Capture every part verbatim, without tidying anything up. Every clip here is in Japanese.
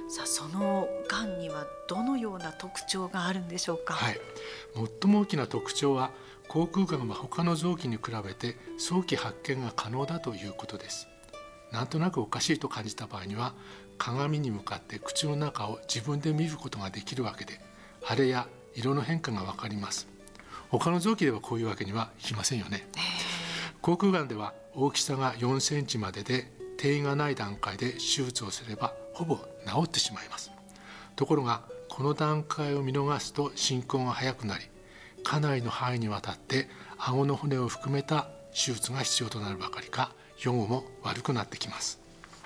さあそのがんにはどのような特徴があるんでしょうか。 はい、最も大きな特徴は口腔がんは他の臓器に比べて早期発見が可能だということです。なんとなくおかしいと感じた場合には鏡に向かって口の中を自分で見ることができるわけで、腫れや色の変化がわかります。他の臓器ではこういうわけにはいきませんよね。口腔がんでは大きさがよんセンチまでで転移がない段階で手術をすればほぼ治ってしまいます。ところがこの段階を見逃すと進行が早くなり、かなりの範囲にわたって顎の骨を含めた手術が必要となるばかりか、予後も悪くなってきます。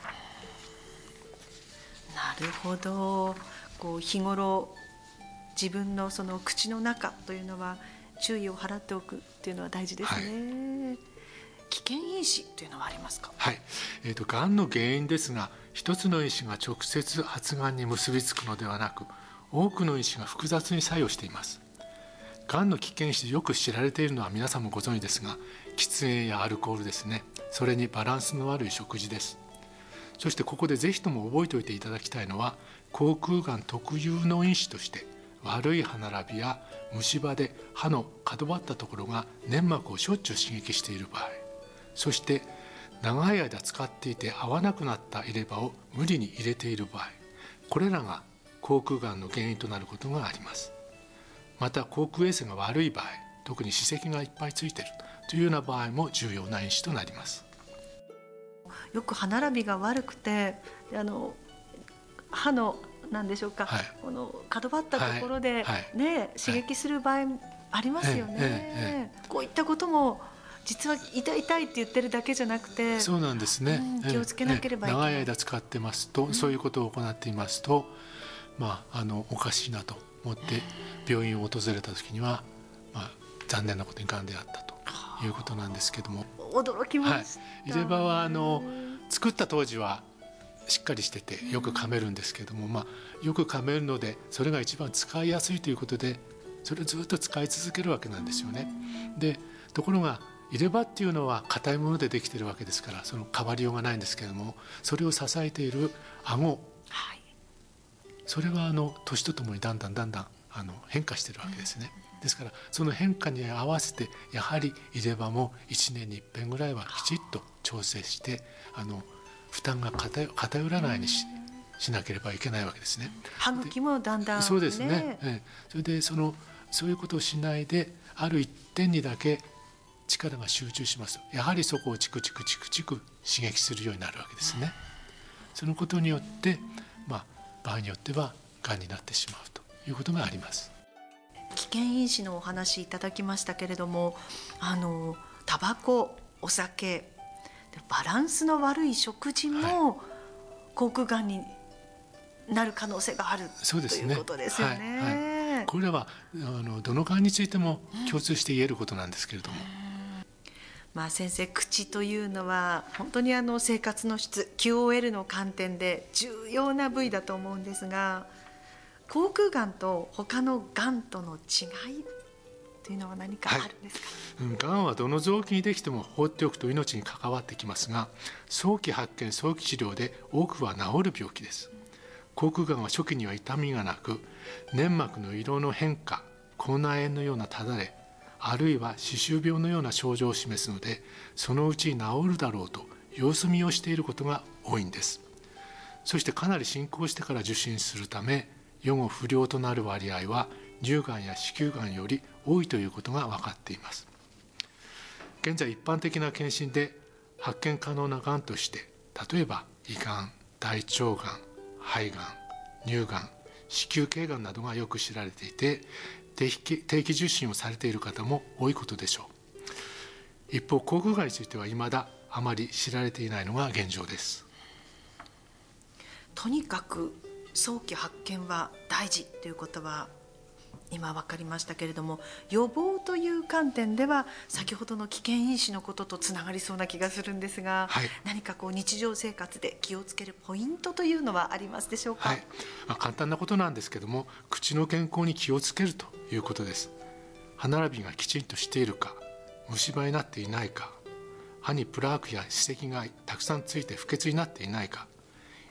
なるほど。こう日頃自分のその口の中というのは注意を払っておくっていうのは大事ですね。はい、危険因子というのはありますか。 はい、えーと、がんの原因ですが、一つの因子が直接発がんに結びつくのではなく、多くの因子が複雑に作用しています。がんの危険因子でよく知られているのは皆さんもご存知ですが、喫煙やアルコールですね。それにバランスの悪い食事です。そしてここでぜひとも覚えておいていただきたいのは、口腔がん特有の因子として悪い歯並びや虫歯で歯の角張ったところが粘膜をしょっちゅう刺激している場合、そして長い間使っていて合わなくなった入れ歯を無理に入れている場合、これらが口腔がんの原因となることがあります。また口腔衛生が悪い場合、特に歯石がいっぱいついているというような場合も重要な因子となります。 よく歯並びが悪くて、あの歯の何でしょうか、はい、この角張ったところで、はいねはい、刺激する場合ありますよね。ええええ、こういったことも実は痛い痛いって言ってるだけじゃなくて、 そうなんですね、 うん、気をつけなければいけない。 長い間使ってますと、うん、そういうことを行っていますと、まあ、あのおかしいなと思って病院を訪れた時には、まあ、残念なことにがんであったということなんですけども、 驚きました。 はい、入れ歯はあの作った当時はしっかりしててよく噛めるんですけども、まあ、よく噛めるのでそれが一番使いやすいということで、それをずっと使い続けるわけなんですよね。でところが入れ歯っていうのは硬いものでできているわけですから、その変わりようがないんですけども、それを支えている顎、はい、それはあの年とともにだんだんだんだんあの変化しているわけですね。ですからその変化に合わせてやはり入れ歯もいちねんにいっぺんぐらいはきちっと調整して、あの負担が偏らないように し, しなければいけないわけですね。 歯茎もだんだん、ね、 そうですね、ええ、それでそのそういうことをしないである一点にだけ力が集中しますと、やはりそこをチクチクチクチク刺激するようになるわけですね。そのことによって、まあ、場合によってはがんになってしまうということがあります。 危険因子のお話いただきましたけれども、あのタバコ、お酒、バランスの悪い食事も、はい、口腔がんになる可能性がある、そうですね、ということですよね。はいはい、 これはあのどのがんについても共通して言えることなんですけれども、 うん、まあ、先生、口というのは本当にあの生活の質 キューオーエル の観点で重要な部位だと思うんですが、口腔がんと他のがんとの違いというのは何かあるんですか。 はい、がんはどの臓器にできても放っておくと命に関わってきますが、早期発見早期治療で多くは治る病気です。口腔がんは初期には痛みがなく、粘膜の色の変化、口内炎のようなただれ、あるいは歯周病のような症状を示すので、そのうちに治るだろうと様子見をしていることが多いんです。そしてかなり進行してから受診するため、予後不良となる割合は乳がんや子宮がんより多いということが分かっています。現在一般的な検診で発見可能ながんとして、例えば胃がん、大腸がん、肺がん、乳がん、子宮頸がんなどがよく知られていて、定期、定期受診をされている方も多いことでしょう。一方、口腔がんについては未だあまり知られていないのが現状です。 とにかく早期発見は大事ということは今分かりましたけれども、予防という観点では先ほどの危険因子のこととつながりそうな気がするんですが、はい、何かこう日常生活で気をつけるポイントというのはありますでしょうか。 はい、まあ、簡単なことなんですけども、口の健康に気をつけるということです。歯並びがきちんとしているか、虫歯になっていないか、歯にプラークや歯石がたくさんついて不潔になっていないか、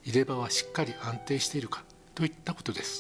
入れ歯はしっかり安定しているかといったことです。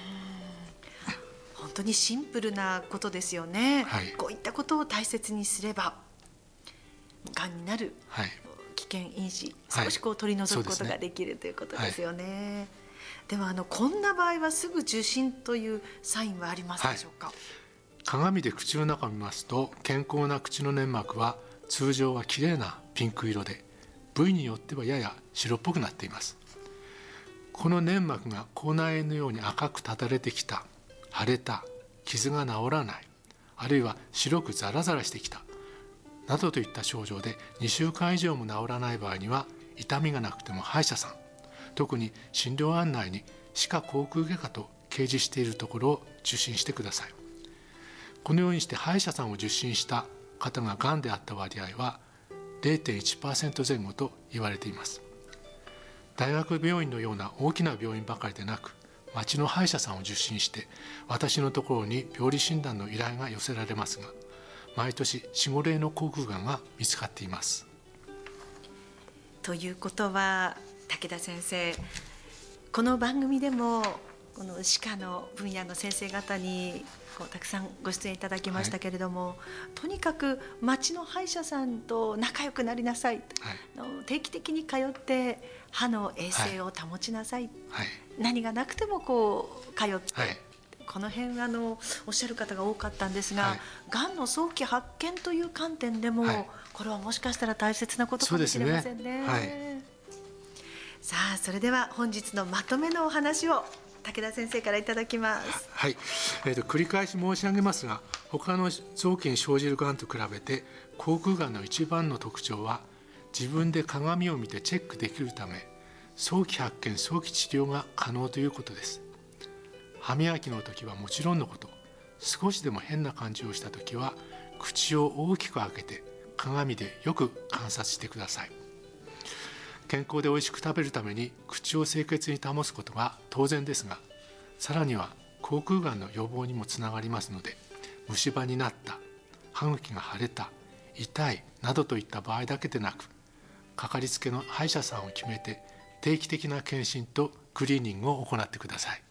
本当にシンプルなことですよね、 はい、 こういったことを大切にすればがんになる危険因子、はい、少しこう取り除くことができる、はい、ということですよね、はい、ではあのこんな場合はすぐ受診というサインはありますでしょうか。はい、 鏡で口の中を見ますと、健康な口の粘膜は通常はきれいなピンク色で、部位によってはやや白っぽくなっています。この粘膜が口内炎のように赤くただれてきた、腫れた、傷が治らない、あるいは白くザラザラしてきたなどといった症状でにしゅうかん以上も治らない場合には、痛みがなくても歯医者さん、特に診療案内に歯科口腔外科と掲示しているところを受診してください。このようにして歯医者さんを受診した方ががんであった割合は れいてんいちパーセント 前後と言われています。大学病院のような大きな病院ばかりでなく、町の歯医者さんを受診して私のところに病理診断の依頼が寄せられますが、毎年 よん、ご例の口腔がんが見つかっています。 ということは武田先生、この番組でもこの歯科の分野の先生方にこうたくさんご出演いただきましたけれども、はい、とにかく町の歯医者さんと仲良くなりなさい、はい、定期的に通って歯の衛生を保ちなさい、はい、何がなくてもこう通って、はい、この辺あのおっしゃる方が多かったんですが、はい、がんの早期発見という観点でも、はい、これはもしかしたら大切なことかもしれません ね, ね、はい、さあそれでは本日のまとめのお話を武田先生からいただきます。 はい、えーと、繰り返し申し上げますが、他の臓器に生じるがんと比べて口腔がんの一番の特徴は、自分で鏡を見てチェックできるため、早期発見早期治療が可能ということです。歯磨きの時はもちろんのこと、少しでも変な感じをした時は口を大きく開けて鏡でよく観察してください。健康でおいしく食べるために口を清潔に保つことが当然ですが、さらには口腔がんの予防にもつながりますので、虫歯になった、歯茎が腫れた、痛いなどといった場合だけでなく、かかりつけの歯医者さんを決めて定期的な検診とクリーニングを行ってください。